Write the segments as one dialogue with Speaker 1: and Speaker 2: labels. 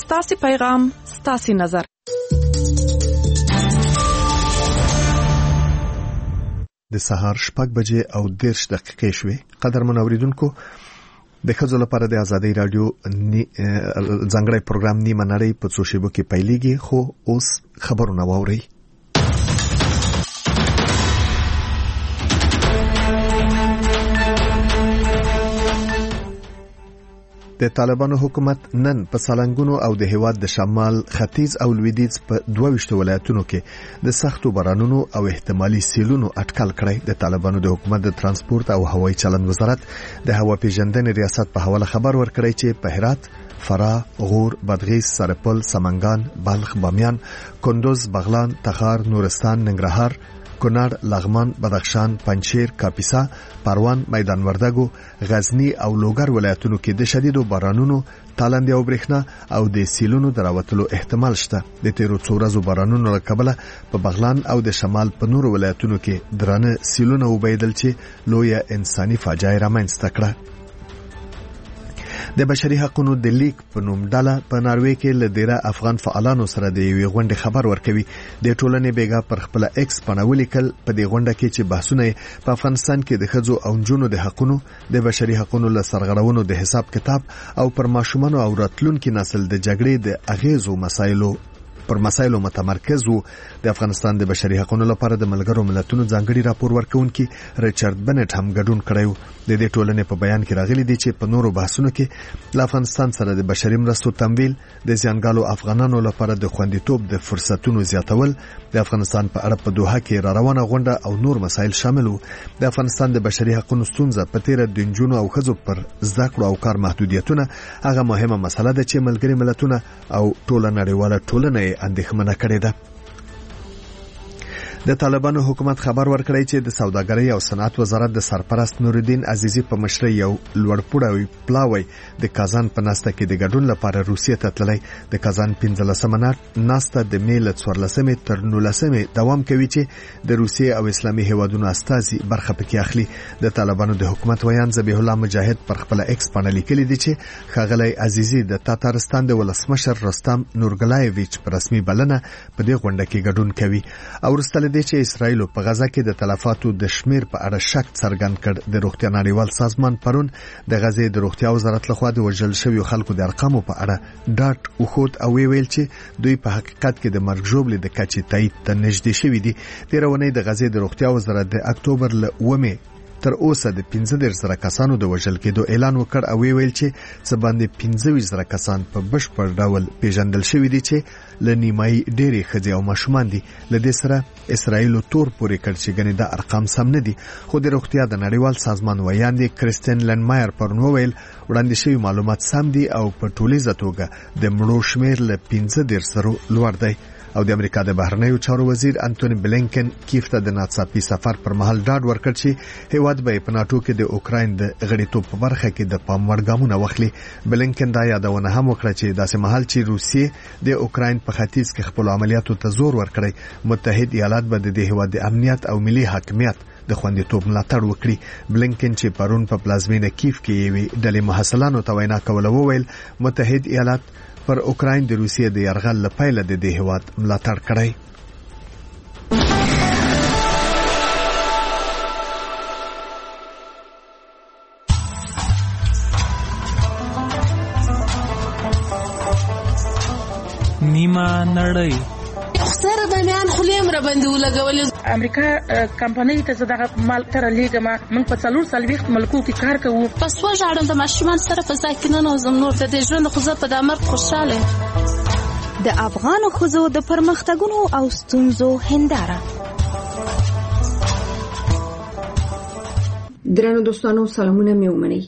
Speaker 1: ستاسي پیغام ستاسي نظر.
Speaker 2: د سهار 6:10 شوې. قدرمن اوریدونکو، د ښځو لپاره د ازادۍ رادیو ځانګړی پروګرام نیمه نړۍ په څو شیبو کې پیلېږي، خو اوس خبرونه واورئ. د طالبانو حکومت نن په سالنګونو او د هیواد د شمال، ختیځ او لویدیځ په 22 ولایتونو کې د سختو بارانونو او احتمالي سیلونو اټکل کړی. د طالبانو د حکومت د ترانسپورت او هوایي چلند وزارت د هوا پیژندنې ریاست په حواله خبر ورکړی چې په هرات، فراه، غور، بادغیس، سرپل، سمنګان، بلخ، بامیان، کندوز، بغلان، تخار، نورستان، ننګرهار، کونړ، لغمان، بدخشان، پنجشیر، کاپیسا، پروان، میدان وردګو، غزنی او لوګر ولایتونو کې د شدیدو بارانونو، تالندې او برېښنا او د سیلونو دراوتلو احتمال شته. د تیرو څو ورځو بارانونو له کبله په بغلان او د شمال په نورو ولایتونو کې درانه سیلونه وبیدل چې لویه انساني فاجعه رامنځته کړه. د بشري حقوقو د لیگ په نوم ډله په ناروې کې له ډیره افغان فعالانو سره د یوې غونډې خبر ورکوي. د ټولنې بیګا پر خپل ایکس باندې ولیکل په دې غونډه کې چې بحثونه په افغانستان کې د ښځو او نجونو د حقوقو، د بشري حقوقو له سرغړونو د حساب کتاب او پر ماشومانو او راتلونکي نسل د جګړې د اغیزو مسایلو متمرکز وو. د افغانستان د بشري حقوقو لپاره د ملګرو ملتونو ځانګړي راپور ورکونکي ریچارډ بنټ هم ګډون کړی. د دې ټولنې په بیان کې راغلي دي چې په نورو بحثونو کې له افغانستان سره د بشري مرستو تمویل، د زیانګالو افغانانو لپاره د خوندیتوب د فرصتونو زیاتول، د افغانستان په اړه په دوحه کې را روانه غونډه او نور مسایل شامل وو. د افغانستان د بشري حقوقو ستونزه په تیر د نجونو او ښځو پر زده کړو او کار محدودیتونه هغه مهمه مسله ده چې ملګري ملتونه او ټوله نړیواله ټولنه اندېښمنه کړې ده. د طالبانو حکومت خبر ورکړی چې د سوداګرۍ او صنعت وزارت د سرپرست نورالدین عزیزی په مشرۍ یو لوړپوړی پلاوی د کازان په ناسته کې د ګډون لپاره روسیې ته تللی. د کازان 15مه ناسته د مې له 14 تر 19 دوام کوي چې د روسیې او اسلامي هیوادونو استازي برخه پکې اخلي. د طالبانو د حکومت ویان ذبیح الله مجاهد پر خپل ایکس باندې لیکلي دي چې ښاغلی عزیزی د تاتارستان د ولسمشر رستم نورګلایویچ په رسمي بلنه په دې غونډه کې ګډون کوي. او ورسته د چې اسرائیل په غزا کې د تلفاتو د شمیر په اړه شک څرګند کړ. د روغتیا نړیوال سازمان پرون د غزې د روغتیا وزارت لخوا د وژل شویو خلکو د ارقامو په اړه ډاټ وخود او ویل چې دوی په حقیقت کې د مرګ ژوبلې د کچې تایید ته نږدې شوي دي. تیرونی د غزې د روغتیا وزارت د اکتوبر له 1 تر اوسه د 15,000 کسانو د وژل کېدو اعلان وکړ او ویل چې څه باندې 25,000 کسان په بشپړ ډول پیژندل شوي دي چې له نیمایي ډېرې ښځې او ماشومان دي. له دې سره اسرائیل تور پورې کړ چې ګنې دا ارقام سم نه دي. خو د روغتیا د نړیوال سازمان ویان دي کریستین لنمایر پرون وویل وړاندې شوي معلومات سم دي او په ټولیزه توګه د مړو شمیر له 15,000 لوړ دی. او د امریکا د بهرنیو چارو وزیر انټونی بلینکن کیف ته د ناڅاپي سفر پر مهال ډاډ ورکړ چې هیواد به په ناتو کې د اوکراین د غړیتوب په برخه کې د پام وړ ګامونه واخلي. بلینکن دا یادونه هم وکړه چې داسې مهال چې روسیې د اوکراین په ختیځ کې خپل عملیاتو ته زور ورکړي، متحد ایالات به د هیواد د امنیت او ملي حاکمیت د خوندیتوب ملاتړ وکړي. بلینکن چې پرون په پلازمینه کیف کې یوې ډلې محصلانو ته وینا کوله وویل متحد ایالات پر اوکراین د روسیې د یرغل لپاره د دې هیواد ملاتړ کړی.
Speaker 3: نیمه نړۍ
Speaker 4: سره د میان خلیم را باندې ولګولې.
Speaker 5: امریکا کمپنۍ ته زداغه مال تر لیګما موږ په 4 ملکو کې کار کوو.
Speaker 4: پس وژاړم د ماشومان سره په ځای کې نه نوزم نور د دې ژوند خو زه په دامر خوشاله.
Speaker 6: د افغان ښځو د پرمختګونو او ستونزو هنداره.
Speaker 7: درنو دوستانو سلامونه مې ومنئ.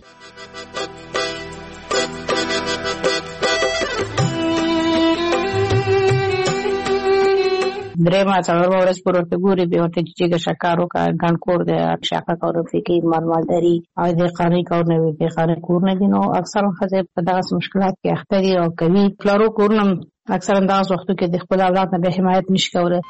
Speaker 8: درېما څلورمه ورځ پر ورته ګوري به ورته چې شکارو کا ګڼکور د شاکا کورو فکر مالداري او د قانوني کور نه وي د قانوني کور نه دي. نو اکثر خزه په دغه مشکلات کې اخته دي او کوي پلارو کورنم اکثر انداز وختو کې د خپل اولاد نه به حمایت نشي کولای.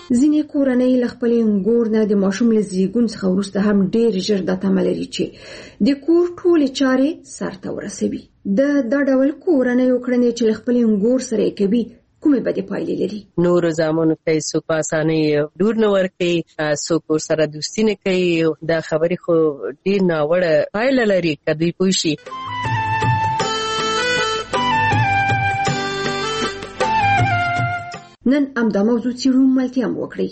Speaker 7: ځینې کورنۍ له خپلې انګور نه د ماشوم له زیږون څخه وروسته هم ډېر ژر دا تمه لري چې د کور ټولې چارې سرته ورسوي. دا ډول کورنیو کړنې چې له خپلې انګور سره یې کوي کومې بدې پایلې لري؟
Speaker 9: نورو زامنو ته څوک په اسانۍ لور نه ورکوي، څوک ورسره دوستي نه کوي. دا خبرې خو ډېر ناوړه پایله لري که دوی پوه شي.
Speaker 7: نن همدا موضوع څېړو، ملتیا هم وکړئ.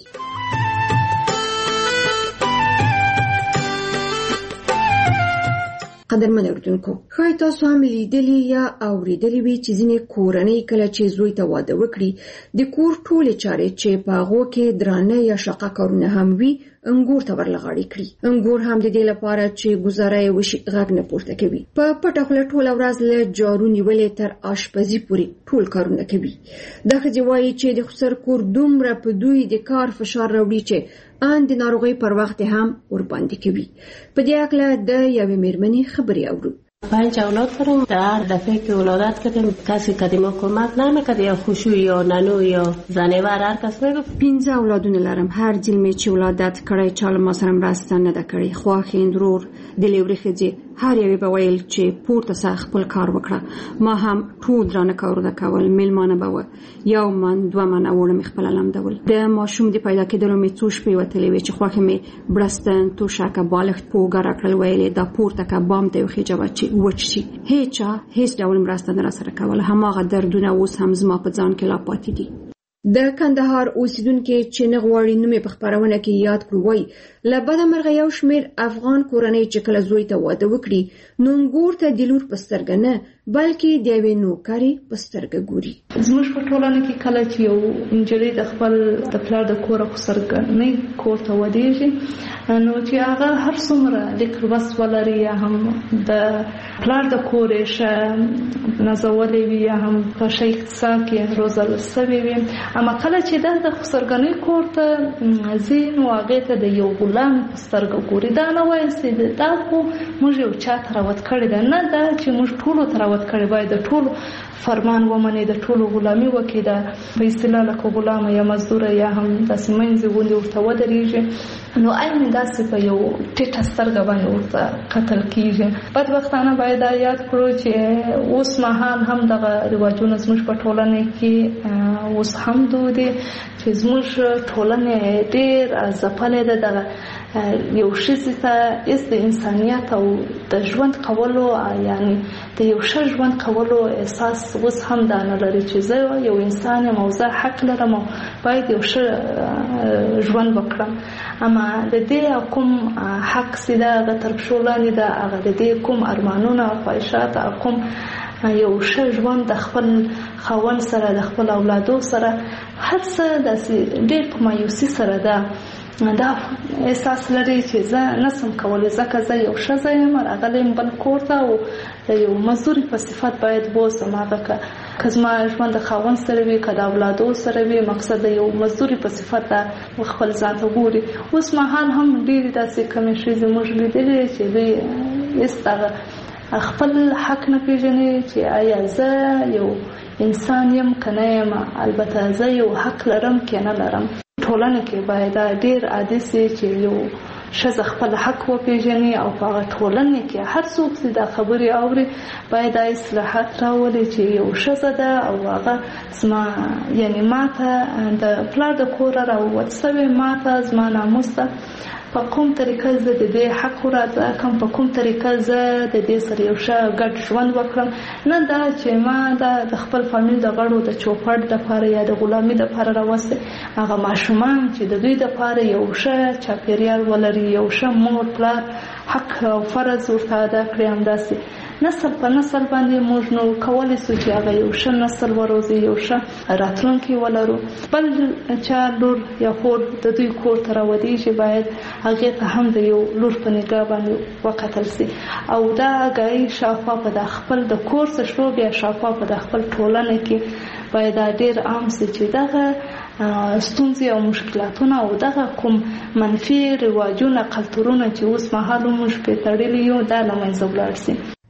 Speaker 7: قدرمن اورېدونکو، ښایي تاسو هم لیدلي یا اورېدلي وي چې ځینې کورنۍ کله چې زوی ته واده وکړي د کور ټولې چارې چې په هغو کې درانه یا شاقه کارونه هم وي انګور ته ورلغاړي کړي. انګور هم د دې لپاره چې ګزاره یې وشي غږ نه پورته کوي. په پټه خوله ټوله ورځ له جارو نیولې تر آشپزي پورې ټول کارونه کوي. دا ښځې وایي چې د خسر کور دومره په دوی د کار فشار راوړي چې ان د ناروغۍ پر وخت هم ورباندې کوي. په دې اړه د یوې مېرمنې خبرې اورو.
Speaker 4: 5 اولاد دارم. در دفعه که ولادت کردیم کسی که ما کمک نمیکرد، یا خوشوی یا نانو یا زنیور هر کس میگفت.
Speaker 7: 15 اولادونه لرم. هر ځلمې چې ولادت کړی چاله ما سره مرسته نه ده کړې. خواښې ورور د لیوري ښځې هر یوې به ویل چې پورته سه خپل کار وکړه. ما هم ټول درانه کارونه کول. میلمانه به وه، 1 من 2 من اوړه مې خپله لمدول. د ماشوم د پیدا کېدلو مې څو شپې وتلې وې چې خواښې مې بړستن توشکه بالښت په اوږه راکړل. ویلې دا پورته که بام ته یې وخېجوه چې وچ شي. هیڅ ډول مرسته نه راسره کوله. هماغه دردونه اوس هم زما په ځان کې لا پاتې دي. د کندهار اوسیدونکي چې نه غواړي نوم یې په خپرونه کې یاد کړو وایي له بده مرغه یو شمېر افغان کورنۍ چې کله زوی ته واده وکړي نو انګور ته د لور په سترګه نه بلکې د یوې نوکرې په سترګه ګوري.
Speaker 5: زموږ په ټولنه کې کله چې یو نجلۍ د خپل د پلار د کوره په سترګه کور ته ودېږي نو چې هغه هر څومره لیک لوست ولري یا هم د پلار د کور یې ښه نازولې وي یا هم په ښه اقتصاد کې روزل سوې وي، اما کله چې د خسرګنۍ کور ته ځي نو هغې ته د یو غلام په سترګه ګوري. دا نه وایي چې دا خو موږ یو چا ته راوت کړې ده، نه دا چې موږ ټولو ته راوت کړې، باید د ټولو فرمان ومني، د ټولو غلامي وکړي. دا په اصطلاح لکه غلامه یا مزدوره یا هم داسې منځې غوندې ورته ودرېږي نو عین داسې په یو ټیټه سترګه باندې ورته کتل کېږي. بدبختانه باید دا یاد کړو چې اوس مهال هم دغه رواجونه زموږ په ټولنه کې اوس هم دود دي چې زموږ ټولنه ډېر ځپلې ده. دغه یو ښځې ته هېڅ د انسانیت او د ژوند کولو یعنې د یو ښه ژوند کولو احساس اوس هم دا نه لري چې زه یو انسان یم او زه حق لرم او باید یو ښه ژوند وکړم. اما د دې کوم حق چې ده هغه تر پښو لاندې ده، هغه د دې کوم ارمانونه او خواهشات او کوم یو ښه ژوند د خپل خاوند سره د خپل اولادو سره هر څه داسې ډېر په مایوسي سره ده. دا احساس لري چې زه نسم کولی ځکه زه یو ښځه یم راغلی یم بل کور ته او د یو مزدوري په صفت باید بوځم. هغه که زما ژوند د خاوند سره وي که د اولادو سره وي مقصد د یو مزدوري په صفت خپل ځان ته ګوري. اوس مهال هم ډېرې داسې کمې ښځې موږ لیدلې چې دوی هېڅ دغه خپل حق نه پیژني چې آیا زه یو انسان یم که نه یم. البته زه یو حق لرم که نه لرم. ټولنه کې باید ډېر عادي سي چې یو ښځه خپل حق وپیژني او په هغه ټولنه کې هر څوک چې دا خبرې اوري باید دا اصلاحات راولي چې یو ښځه ده او هغه زما یعنې ماته د پلار د کوره راووت سوې، ماته زما ناموس ده، په کوم طریقه زه د دې حق ورته کوم، په کوم طریقه زه د دې سره یو ښه ګډ ژوند وکړم. نه دا چې ما د خپل فامیل د غړو د چوپړ دپاره یا د غلامي دپاره راوستې، هغه ماشومان چې د دوی دپاره یو ښه چاپېریال ولري، یو ښه مور پلار حق او فرض ورته ادا کړي. همداسې نسل په نسل باندې موږ نو کولی سو چې هغه یو ښه نسل وروزي، یو ښه راتلونکی ولرو. بل چا لور یا خور د دوی کور ته راودېږي باید هغې ته هم د یو لور په نګاه باندې وکتل سي او دا ګایي شاوخوا په د خپل د کور څه شو بیا شاوخوا په د خپل ټولنه کې باید دا ډېر عام سي چې دغه ستونزې او مشکلاتونه او دغه کوم منفي رواجونه کلتورونه چې اوس مهال موږ پرې تړلي یو دا له منځه ولاړ سي.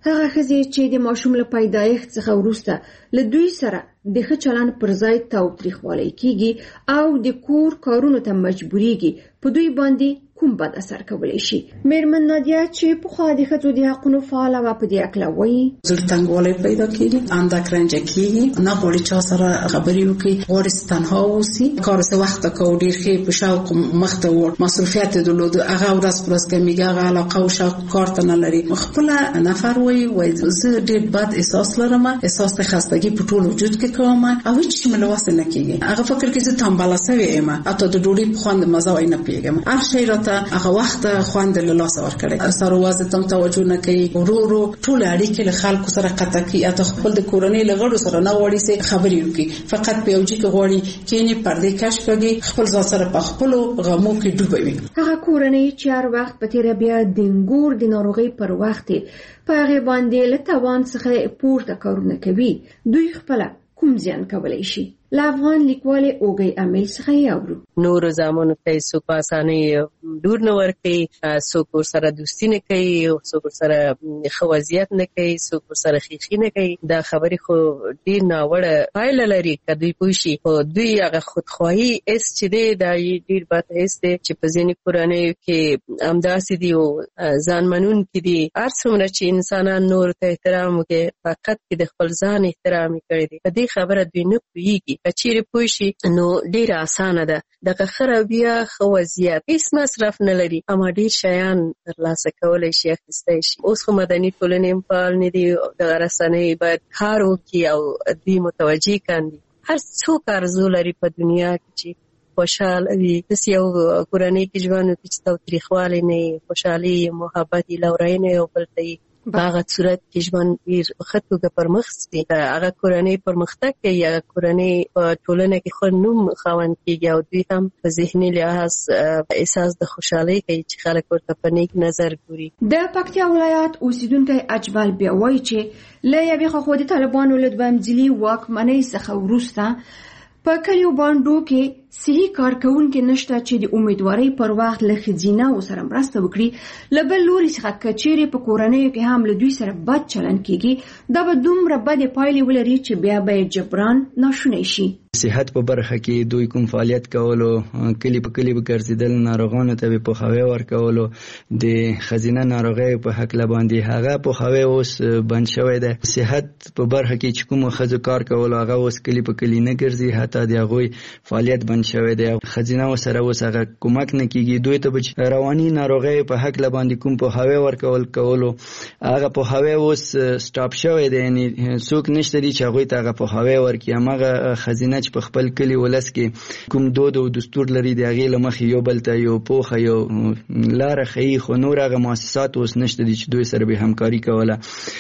Speaker 7: هغه ښځې چې د ماشوم له پیدایښت څخه وروسته له دوی سره د ښه چلند پر ځای تاوتریخوالی کیږي او د کور کارونو ته مجبوریږي، په دوی باندې کوم بد اثر کولی شي؟ میرمن نادیه چې پخوا د ښځو د حقونو فعاله وه په دې هکله وایي:
Speaker 10: زړه تنګوالی پیدا کېږي، اندک رنجه کېږي، نه غواړي چا سره خبرې وکړي، غواړي تنها واوسي، کار څه وخته کوو، ډېر ښې په شوق مخ ته وړ، مصروفیت یې درلود، هغه ورځ په ورځ کمیږي، هغه علاقه او شوق کار ته نه لري. خپله نفر وایي زه ډېر بد احساس لرم، احساس د خستګي په ټول وجود کې کوم او هیڅ شي مې له وسه نه کېږي. هغه فکر کوي زه تنبله سوې یم، حتی د ډوډۍ په خوند مزه وای نه پوهېږم، هر شی راته هغه وخت خوند له لاسه ورکړی، سر وازه تم توجه نه کوي، ورو ورو ټول اړیکې له خلکو سره قطع کوي، حتی خپل د کورنۍ له غړو سره نه غواړي چې خبرې وکړي، فقط په یو ځای کې غواړي کېني پردې کش کړي، خپل ځان سره په خپلو غمو کې ډوبوي.
Speaker 7: هغه کورنۍ چې هر وخت په تېره بیا د انګور د ناروغۍ پر وخت په هغې باندې له توان څخه پورته کارونه کوي، دوی خپله کوم زیان کولی شي؟ له افغان لیکوالې اوږۍ امیل څخه یې اورو.
Speaker 9: نورو زامنو ته څوک په اسانۍ لور نه ورکوي، څوک ورسره دوستي نه کوي، څوک ورسره ښه وضعیت نه کوي، څوک ورسره ښیښي نه کوي. دا خبرې خو ډېر ناوړه پایله لري که دوی پوه شي. خو دوی هغه خودخواهي حس چې دی دا ډېر بد حس دی چې په ځینې کورنیو کې همداسې دي او ځان منونکي دي. هر څومره چې انسانان نورو ته احترام وکړي، فقط کې د خپل ځان احترام یې کړی دی. په دې خبره دوی نه پوهېږي. که چیرې پوه شي نو ډېره اسانه ده. دغه ښه رویه، ښه وضعیت، هېڅ مصرف نه لري، اما ډېر شیان ترلاسه کولی شي، اخیستی شي. اوس خو مدني ټولنې هم فعال نه دي، دغه رسنۍ باید کار وکړي او دوی متوجه کاندي. هر څوک آرزو لري په دنیا کې چې خوشحاله وي، داسې یو کورنۍ کې ژوند وکړي چې تاوتریخوالی نه وي، خوشحالي، محبت، لورینه یو بل ته وي. په هغه صورت کې ژوند ډېر ښه توګه پرمخ ځي. هغه کورنۍ پرمختګ کوي، هغه کورنۍ په ټولنه کې ښه نوم خاوند کېږي او دوی هم په ذهني لحاظ احساس د خوشحالۍ کوي چې خلک ورته په نیک نظر ګوري.
Speaker 7: د پکتیا ولایت اوسیدونکی اجمل بیا وایي چې له یوې خوا د طالبانو له دویمځلي واکمنۍ څخه وروسته په کلیو بانډو کې صحي کارکوونکي نشته چې د امیدوارۍ پر وخت له ښځیناو سره مرسته وکړي. له بل لوري څخه که چیرې په کورنیو کې هم له دوی سره بد چلند کېږي، دا به دومره بدې پایلې ولري چې بیا به یې جبران ناشونی شي.
Speaker 11: صحت په برخه کې دوی کوم فعالیت کولو، کلی په کلی به ګرځېدل، ناروغانو ته به پوهاوی ورکولو، د ښځینه ناروغیو په هکله باندې هغه پوهاوی اوس بند شوی دی. صحت په برخه کې چې کومو ښځو کار کولو هغه اوس کلی په کلی نه ګرځي، حتی د هغوی فعالیت بند شوی دی. ښځینهو سره اوس هغه کومک نه کېږي. دوی ته به رواني ناروغیو په هکله باندې کوم پوهاوی ورکولو هغه پوهاوی اوس سټاپ شوی دی، یعنې څوک نشته دي چې هغوی ته هغه پوهاوی ورکړي. هماغه ښځینه چې په خپل کلی ولس کې کوم دود او دستور لري د هغې له مخې یو بل ته یو پوخه یو لاره ښیي، خو نور هغه مؤسسات اوس نشته دي چې دوی سره به همکاري کوله.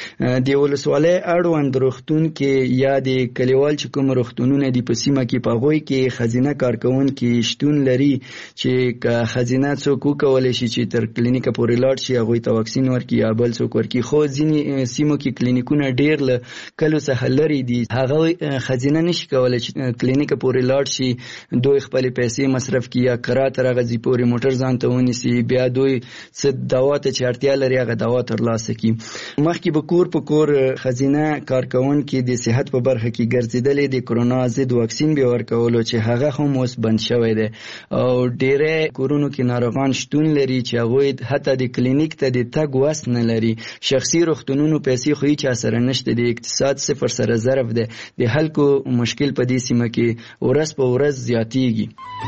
Speaker 11: د ولسوالۍ اړوند روغتون کې یا د کلیوال چې کوم روغتونونه دي په سیمه کې، په هغوی کې ښځینه کارکوونکي شتون لري چې که ښځینه څوک وکولی شي چې تر کلینیکه پورې لاړ شي، هغوی ته واکسین ورکړي یا بل څوک ورکړي. خو ځینې سیمو کې کلینیکونه ډېر له کلو څخه لرې دي، هغه ښځینه نشي کولی چې کلینیکه پورې لاړ شي، دوی خپلې پیسې مصرف کړي یا کرا تر هغه ځای پورې موټر ځان ته ونیسي، بیا دوی څه دوا ته چې اړتیا لري هغه دوا ترلاسه کړي. مخکې به کور په کور ښځینه کارکوونکي د صحت په برخه کې ګرځېدلې، د کرونا ضد واکسین به ورکولو چې هغه هم اوس بند شوی دی او ډېری کورونو کې ناروغان شتون لري چې هغوی حتی د کلینیک ته د تګ وس نه لري. شخصي روغتونونو پیسې خو هیچا سره نشته، د اقتصاد صفر سره ضرب دی. د خلکو مشکل په دې سیمه کې ورځ په ورځ زیاتیږي.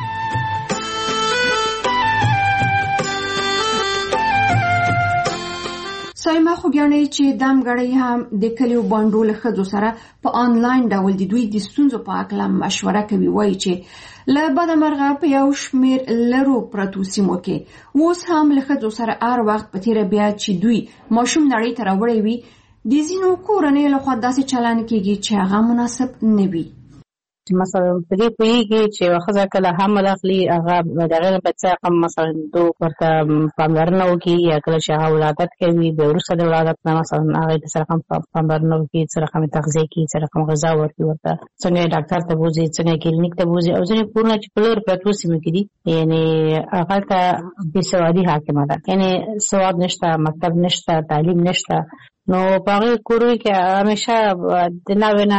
Speaker 7: سایمه خوږیاڼۍ چې دمګړۍ هم د کلیو بانډو له ښځو سره په آنلاین ډول د دوی د ستونزو په هکله مشوره کوي، وایي چې له بده مرغه په یو شمېر لرو پرتو سیمو کې اوس هم له ښځو سره هر وخت په تېره بیا چې دوی ماشوم نړۍ ته راوړی وي، د ځینو کورنیو لخوا داسې چلند کېږي چې هغه مناسب نه وي.
Speaker 8: مثلا په دې پوهېږي چې یوه ښځه کله حمل اخلي، هغه د هغې له بچه مثلا ورته پاملرنه وکړي، یا کله چې هغه ولادت کوي بیا وروسته د ولادت نه مثلا هغې ته څه رقم پاملرنه وکړي، څه رقم تغذیه کړي، څه رقم غذا ورکړي، ورته څنګه یې ډاکټر ته بوځي، څنګه یې کلینیک ته بوځي. او ځینې کورونه چې په لرې پرتو سیمو کې دي، یعنې هغلته بېسوادي حاکمه ده، یعنې سواد نشته، مکتب نشته، تعلیم نشته، نو په هغه کورونو کې همیشه د ناوینه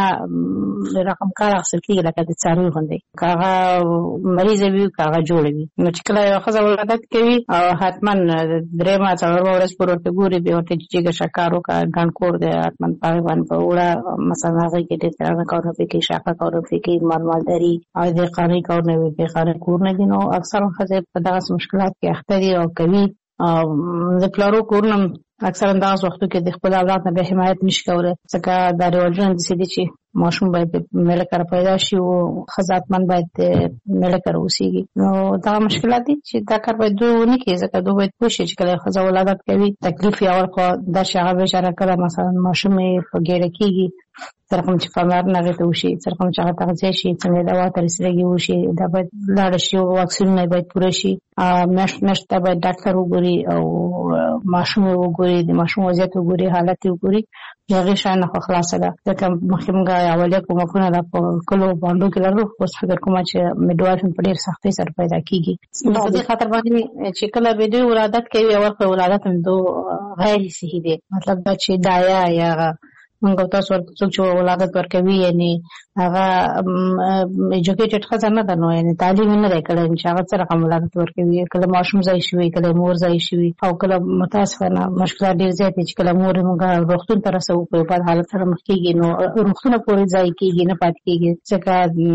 Speaker 8: رقم کار اخیستل کېږي لکه د څاروي غوندې که هغه مریضه وي که هغه جوړه وي. نو چې کله یوه ښځه ولادت کوي او حتما درېیمه څلورمه ورځ پورې ورته ګوري بیا ورته جګه شکر وکړه ګڼ کور دی حتما په هغې باندې په وړه مثلا هغې کې ډېر درانه کارونه پرې کوي شاقه کارونه پرې کوي مالداري او د قانوني کارونه وي د قانوني کورونه دي. نو اکثرا ښځې په دغسې مشکلات کې اخته دي او کوي د پلارو کورونه اکثرا دغسې وختو کې د خپل اولاد نه بیا حمایت نشي کولی ځکه دا رواجونه داسې دي چې ماشوم باید میړه کره پیدا شي او ښځه حتما باید میړه کره اوسېږي. نو دغه مشکلات دي چې دا کار باید دوی ونه کړي ځکه دوی باید پوه شي چې کله ښځه ولادت کوي تکلیف یې اول خو دا چې هغه بېچاره کله مثلا ماشوم یې په ګېډه کېږي څه رقم چې پاملرنه هغې ته وشي څه رقم چې هغه تغذیه شي څنګه دوا ته رسېدګي وشي دا باید لاړه شي او واکسینونه یې باید پوره شي میاشت میاشت ته باید ډاکټر وګوري او ماشوم یې وګوري د ماشوم وضعیت وګوري حالت یې وګوري د هغې شیان نه خو خلاصه ده ځکه مخکې موږ اولیه کومکونه دا په کلو بانډو کې لرو اوس فکر کومه چې میډوایف په ډېر سختۍ سره پیدا کېږي. نو په دې خاطر باندې چې کله به دوی ولادت کوي اول خو ولادت هم دو غیر صحي دی مطلب دا چې دایا یا موږ تاسو څوک چې ولادت ورکوي یعنی هغه ایجوکیټډ ښځه نه ده نو یعنی تعلیم نه دی کړی چې هغه څه رقم ولادت ورکوي کله ماشوم ځای شوي کله مور ځای شوي او کله متاسفانه مشکلات ډېر زیات دي چې کله مور موږ روغتون ته رسوو په بد حالت سره مخ کېږي نو روغتونه پورې ځای کېږي نه پاتې کېږي ځکه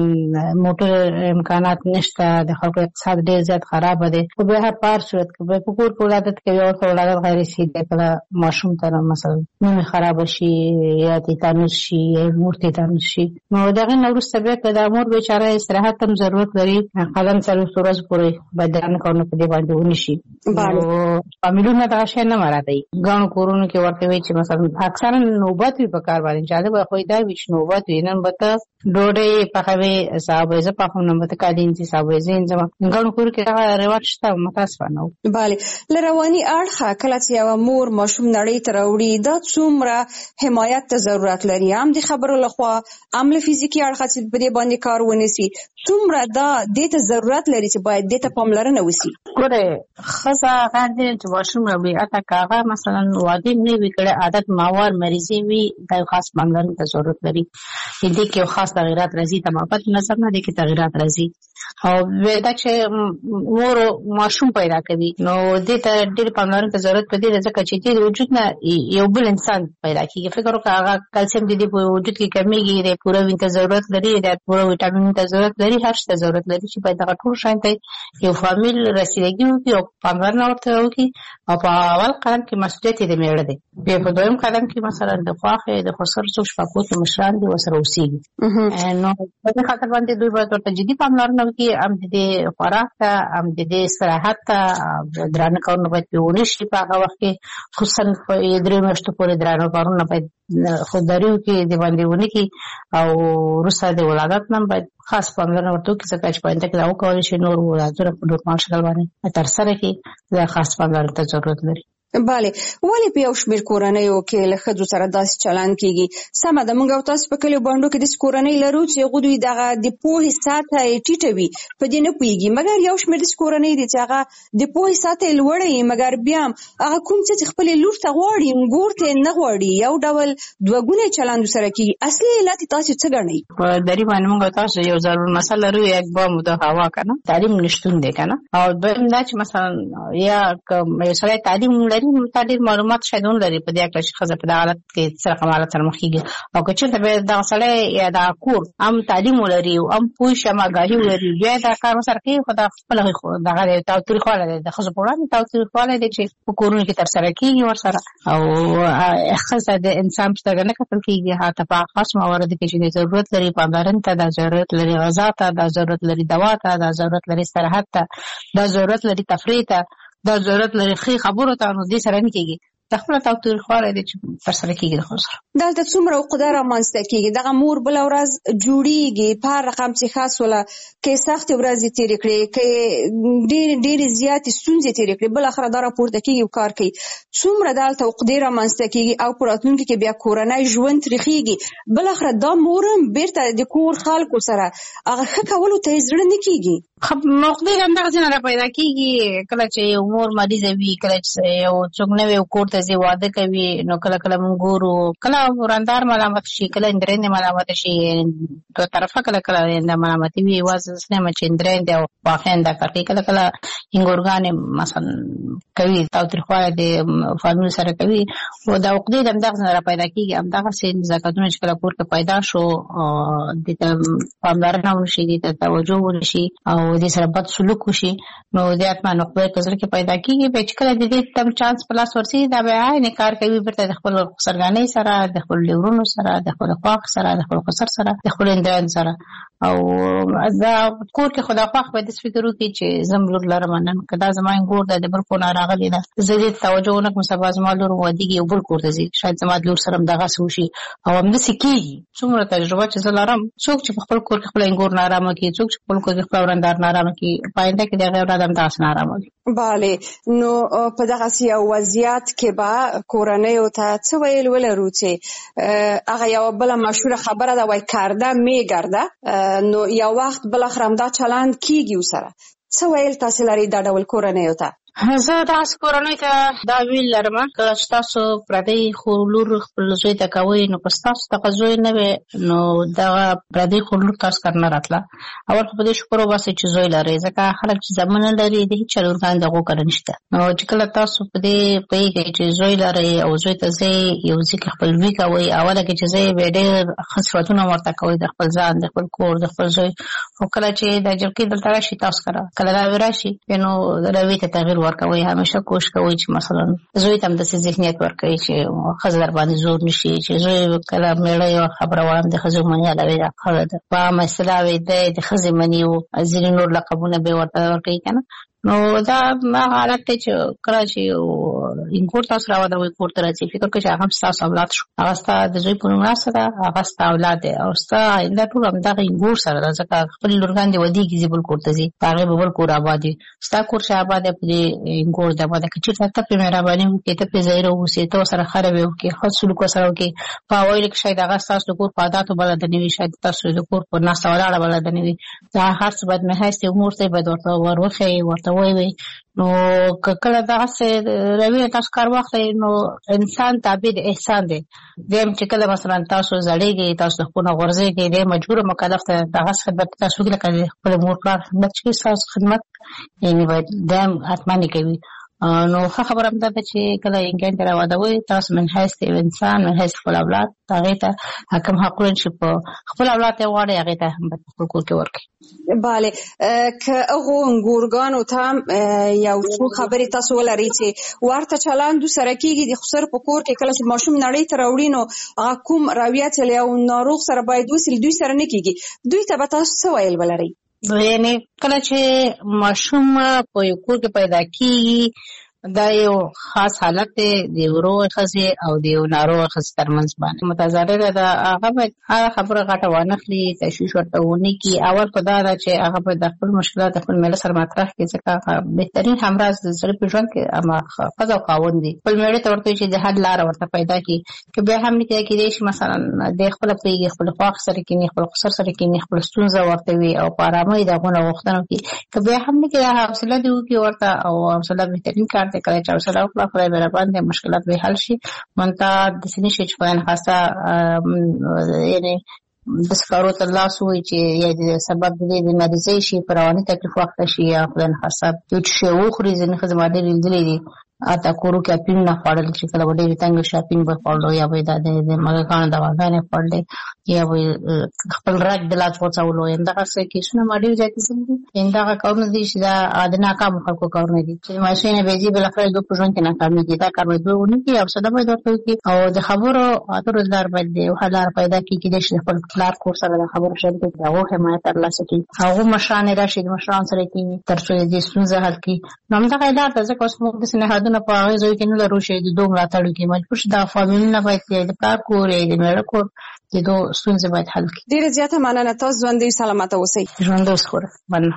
Speaker 8: موټر امکانات نشته د خلکو اقتصاد ډېر زیات خرابه دی خو بیا په هر صورت کې به په کور کې ولادت کوي او ولادت غیر صحي دی کله ماشوم ته مثلا نومې خرابه شي یا تیتانوس شي یا مور تیتانوس شي نو د هغې نه وروسته بیا که د مور بېچاره استراحت هم ضرورت لري قلم 40 ورځو پورې باید درانه کارونه په دې باندې ونه شي. نو فامیلونه دغه شی نه مراعاتوي ګڼو کورونو کې ورته وایي چې مثلا اکثرا نوبت وي په کار باندې جالبه خو دا وي چې نوبت وي نن به ته ډوډۍ پخوې صاحب زه پخوم نن به ته کالینځي صاحب زه انځم ګڼو کورو کې دغه رواج شته متاسفانه.
Speaker 7: بله له رواني اړخه کله چې یوه مور ماشوم نړۍ ته راوړي دا څومره حمایت ته ضرورت لري هم د خبرو لخوا هم له فزیکي اړخه چې په دې باندې کار ونیسي څومره دا دې ته ضرورت لري چې باید دې ته پاملرنه وشي.
Speaker 8: ګوره ښځه هغه دی چې ماشوم راوړي حتی که هغه مثلا واده نه وي کړی عادت ماوار مریضي وي دا یو خاص پاملرنې ته ضرورت لري دې کې یو خاص تغیرات راځي د محبت نظر نه دې کې تغیرات راځي او دا چې مور ماشوم پیدا کوي نو دې ته ډېر پاملرنې ته ضرورت پدې ده ځکه چې دې د وجود نه یو بل انسان پیدا کېږي فکر وکړه هغه کلسیم د دې په وجود کې کمیږي د پوره وینې ته ضرورت لري د پوره ویټامین ته ضرورت لري هر څه ته ضرورت لري چې باید دغه ټول شیان ته یو فامیل رسیدګي وکړي او پاملرنه ورته وکړي او په اول قدم کې مسؤلیت یې د میړه دی بیا په دویم قدم کې مثلا د خواښې د خسر څوک شپه کور کې مشران دي ورسره اوسېږي نو په دې خاطر باندې دوی باید ورته جدي پاملرنه وکړي هم د دې خوراک ته هم د دې استراحت ته درانه کارونه باید پرې ونه شي په هغه وخت کې خصوصا په 3 میاشتو پورې درانه کارونه باید خودداري وکړي د باندې ونه کړي او وروسته د ولادت نه باید خاص پاملرنه ورته وکړي ځکه چې په آینده کې دا وکولی شي نور ولادتونه په نورمال شکل باندې ترسره کړي دا خاص پاملرنې ته ضرورت لري.
Speaker 7: بله ولې په یو شمېر کورنیو کې له ښځو سره داسې چلند کېږي سمه ده موږ او تاسو په کلیو بانډو کې داسې کورنۍ لرو چې هغوی دوی دغه د پوهې سطحه یې ټیټه وي په دې نه پوهېږي مګر یو شمېر داسې کورنۍ دي چې هغه د پوهې سطحه یې لوړه وي مګر بیا هم هغه کوم څه چې خپلې لور ته غواړي ګور ته یې نه غواړي یو ډول دوه ګونی چلند ورسره کېږي اصلي علت یې تاسو څه ګڼئ؟
Speaker 8: په دري باندې موږ او تاسو یو ضرور مسله لرو یک بام د هوا که نه تعلیم نشتون دی که نه او دویم دا چې مثلا یا که یو سړی تعلیم لري تا ډېر معلومات شاید ونه لري په دې هکله چې ښځه په دغه حالت کې څه رقم حالت سره مخ کېږي او که چېرته بیا دغه سړی یا دغه کور هم تعلیم ولري هم پوه شي هم آګاهي ولري بیا دا کار ورسره کوي خو دا خپله دغه دی تاوتریخوالی دی د ښځو په وړاندې تاوتریخوالی دی چې په کورونو کې ترسره کېږي ورسره او ښځه د انسان په سترګه نه کتل کېږي حتی په خاص مواردو کې چې ضرورت لري پاملرنې ته دا ضرورت لري غذا ته دا ضرورت لري دوا ته دا ضرورت لري استراحت ته دا ضرورت لري تفریح ته دا ضرورت لري ښې خبرو ته نو دې سره نه کېږي د خپله تاوتریخوالی دی چې ترسره کېږي د ښځو سره
Speaker 7: دلته څومره عقده رامنځته کېږي دغه مور بله ورځ جوړېږي په هر رقم چې خاص وله که یې سختې ورځې تېرې کړې که یې ډېرې زیاتې ستونزې تېرې کړې بالاخره دا راپورته کېږي او کار کوي څومره دلته عقدې رامنځته کېږي او په راتلونکي کې بیا کورنی ژوند تریخېږي بالاخره دا مور هم بېرته د کور خلکو سره هغه ښه کولو ته یې زړه نه کېږي
Speaker 8: عقدې همدغسې نه را پیدا کېږي کله چې یو مور مریضه وي کله چې یو څوک نوی کور ته ورځي واده کوي نو کله کله موږ ګورو کله ورندار ملامت شي کله اندرین ملامت شي دوه طرفه کله کله ملامت وي واسه سنه چې اندرین دی او واقعا دا کوي کله کله انګورګان مثلا کوي او ترخوا د فامیل سره کوي او دا عقدې د دغه سره پیدا کیږي هم دغه سین زکاتونه چې کله کور کې پیدا شو د پاملرنه ونشي د توجه ونشي او د سره بد سلوک وشي نو د اتما نقطه کزر کې پیدا کیږي په چې کله د دې تم چانس پلاس ورسي دا به نه کار کوي برته د خپل سرګانۍ سره د خپل لورونو سره د خپل خواخ سره د خپل خسر سره د خپل اندران سره او دا کور کې خدا خواخ به د فکر وکړي چې زم لور لرم نن کدا زما ګور د بل کو نه راغلی نه زه دې توجه ونه کوم سبا زما لور ودیږي او بل کور ته ځي شاید زما لور سره دغه سوشي او هم د سکیږي څومره تجربه چې زلارم څوک چې خپل کور کې خپل ګور نه آرام کوي څوک چې خپل کور کې خپل ورندار نه آرام کوي پاینده کې دغه ورادم تاسو نه آرام کوي
Speaker 7: bale نو په دغه سیاسي وضعیت کې به کورنۍ او ته څه ویل ولرو چې هغه یو بل مشهور خبره ده وای کارده میګرده نو یو وخت بل اخرام دا چلند کیږي وسره څه ویل تاسو لري دا ډول کورنۍ او ته
Speaker 8: زه تاسو کورنۍ ته دا ویل لرم کله چې تاسو پردی خلور خپل زوی ته کوي نو تاسو ته زوی نه وي نو دا پردی خلور تاسو کارنه راتله اول په دې شکر وباسئ چې زوی لري ځکه خلک چې زمونه لري د هیڅ چلورګان دغه کار نشته نو چې کله تاسو په دې پیګه چې زوی لري او زوی ته زی یو ځکه خپل وی کوي اوله کې چې زی به ډېر خصوصونه ورته کوي د خپل ځان د خپل کور د خپل زوی او کله چې د جلکی دلته راشي تاسو کړه کله دا وراشي نو راوي ته تغیر ورکوي همیشه کوشش کوي چې مثلا زوی ته د ذهنیت ورکوي چې خزر باندې زور نشي چې زوی کله مړ یو خبره وام د خزو منی علاوه راخله ده په مسله وي د خزې منی او ځینې نور لقبونه به ورته ورکوي کنه نو دا ما حالت ته چې کله چې انګور تاسو راوړل کور ته راځي فکر کوي چې هغه تاسو اولاد شو هغه ستاسو د زوی په نوم سره هغه ستاسو اولاد دی او ستاسو انده ټول هم دغه انګور سره ځکه خپل لورګان دی ودیږي زبل کور ته ځي هغه به بل کور آبادی ستاسو کور شه آباد په انګور د آباد کې چې تاسو په مهرباني وکړئ ته په ظاهر اوسئ ته سره خراب وکړي خو سلوک سره وکړي په وایي کې شاید هغه تاسو کور په عادتو بلد نه وي شاید تاسو د کور په ناس ولاړه بلد نه وي دا هر څه باید مهاسته امور ته باید ورته ورته وي نو کله دا څه روي تاسو کار وخت نو انسان تابع د احسان دی دیم چې کله مثلا تاسو زړیږي تاسو خپل غرضیږي د مجبور مکلف ته دغه خدمت تاسو کې لکه خپل مور کار خدمت کې تاسو خدمت یعنی باید دیم اتمنې کوي نو خبره هم ده چې کله انګان ته راوځي تاسو من هیڅ انسان من هیڅ خپل اولاد هغه ته حکم حقوق شي په خپل اولاد ته وړي هغه ته هم په کور کې ورکړي
Speaker 7: bale که هغه انګورګانو ته یو څو خبرې تاسو ولري چې ورته چلند سره کیږي د خسر په کور کې کله چې ماشوم نړۍ ته راوړي نو کوم راویات له ناروغ سره باید وسیل دوی سره نه کیږي دوی ته به تاسو څه ویل ولري
Speaker 8: یعنی کله چې ماشوم په یو کور کې پیدا کیږي دا یو خاص حالت دی د ورو خزي او د ناروغ خزي ترمنځ باندې متضرره ده هغه خبره غټه وانخلي تشویش ورته ونی کی اول خدا دا چې هغه په خپل مشکلات خپل مل سره مطرح کې ځکه بهترین همراز د زړه په ژوند کې اما خزو خاوند دي خپل مړ ته ورته چې د حل لار ورته پیدا کی چې به هم نه کې شي مثلا د خپل پیږي خپل خواخ سره کې نه خپل خسر سره کې نه خپل ستونزه ورته وي او په آرامۍ دا غوښنه وختنه کې به هم نه کې حوصله دی او کې ورته او حوصله بهترین کار ته کله چې حوصله وکړه خدای به باندې مشکلات به حل شي مونته د سینې شي چې په خاصه یعنی د سکارو ته لاس وي چې یا د سبب د مریضۍ شي پرواني تکلیف وخت شي یا خدای خاصه یو څه وخوري ځنه خدمات لري اته کورو کې اپین نه پړل چې کله وړي تنګ شاپینګ به پړلو یا به د مګه کان دا وغانه پړل یا به خپل راګ د لاس وڅولو انده څه کې شنو ماډي ځکه چې انده کارونه دي چې دا ادنا کار خلکو کارونه دي چې ماشینه به زی بل خپل د پروژن کې ناکامي دي دا کار به دوه کې او صدا به درته کې او د خبرو اترو دار باندې او حلار پیدا کیږي چې خپل پلار کور سره د خبرو شریک دی او حمایت ترلاسه کوي هغه مشران راشي مشران سره کې ترڅو دې ستونزه حل کړي نو موږ دا اعلان ته ځکه اوس موږ د سنهادو نه په هغه ځای کې نه لرو چې د دوه ملاتړ کې مجبور شي دا فامیل نه باید د پلار کور د مېړه کور د دوه ستونزې باید حل کړي
Speaker 7: ډیره زیاته مننه تاسو ژوندۍ سلامت اوسئ
Speaker 8: ژوندۍ اوسئ مننه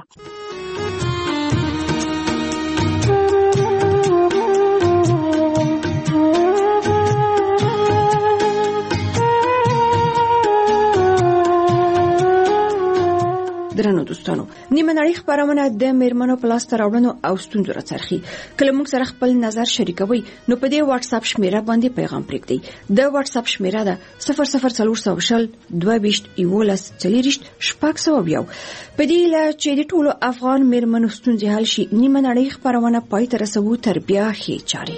Speaker 7: درنو دوستو دوستانو نیمه نړۍ خبرونه د میرمنو په لاس راوړنو او ستونزو راڅرخي. کله موږ سره خپل نظر شریکوي نو په دې واتس اپ شمیره باندې پیغام پرېږدئ. د واتس اپ شمیره ده 00400 22 11 40 شپږ. په دې لا چې د ټولو افغان میرمنو ستونزې حل شي نیمه نړۍ خبرونه پای ته رسوو تر بیا ښې چارې.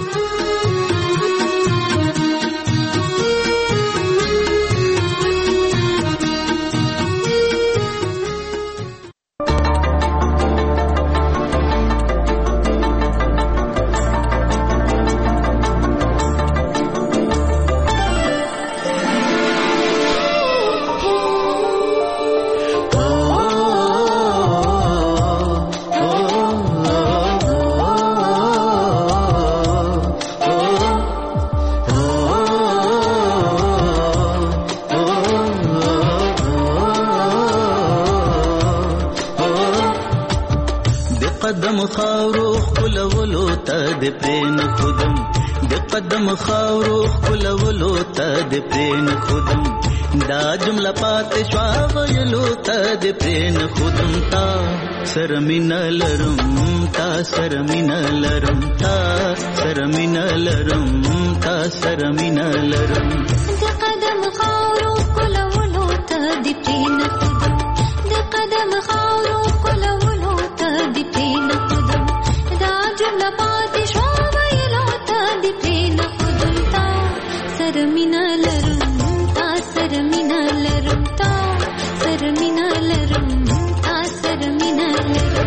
Speaker 12: قدم خاورو خلولو تا د پرین خودم دا جمله پات شوا ویلو تا د پرین خودم تا سرمین لرم تا سرمین لرم تا سرمین لرم تا سرمین لرم
Speaker 13: د قدم خاورو خلولو تا د پرین خودم د قدم خاورو خلولو تا د پرین خودم دا جمله پات شوا ویلو تا د پرین سرمینه لرم تا سرمینه لرم تا سرمینه لرم تا سرمینه لرم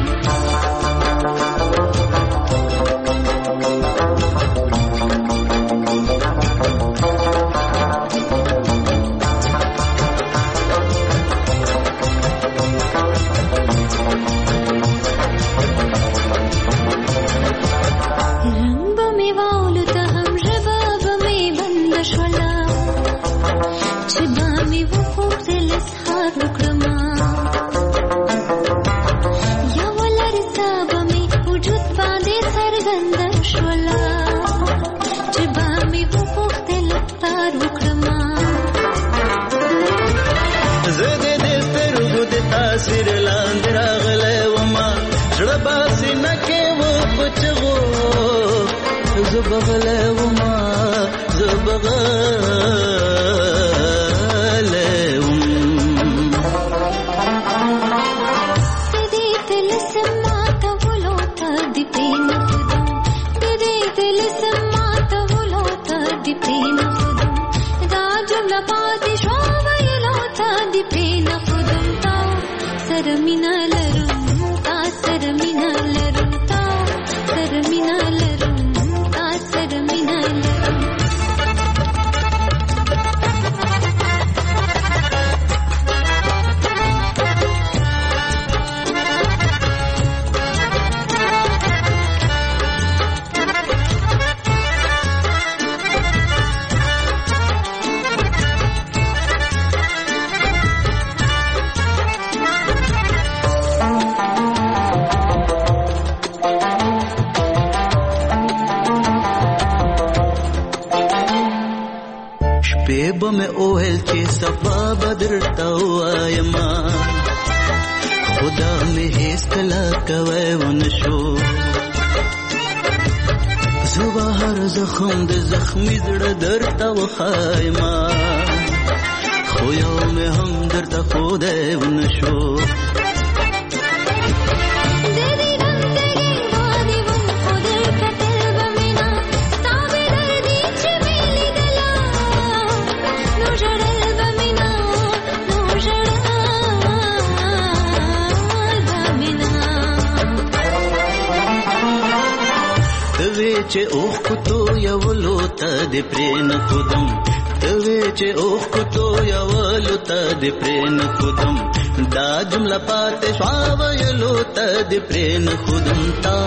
Speaker 12: چې اوخ کوتو یولو ته د پرین خودم توی چې اوخ کوتو یولو ته د پرین خودم دا جمله پاتې شوا ویلو ته د پرین خودم تا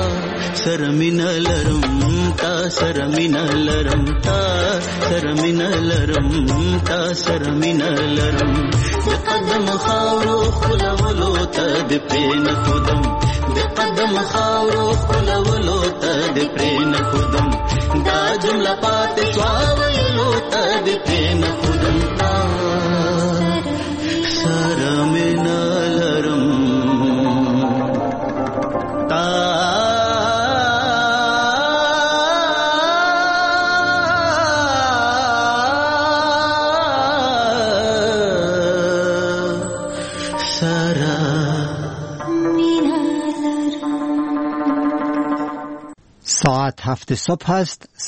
Speaker 12: سرمین لرم تا سرمین لرم تا سرمین لرم تا سرمین لرم د قدم خاورو خلولو ته د پرین خودم د قدم خاورو خلولو ته د پرین خودم دا جمله پاتې شوا ویلو ته د پرین خودم تا سرمین لرم
Speaker 14: هفت صبح است.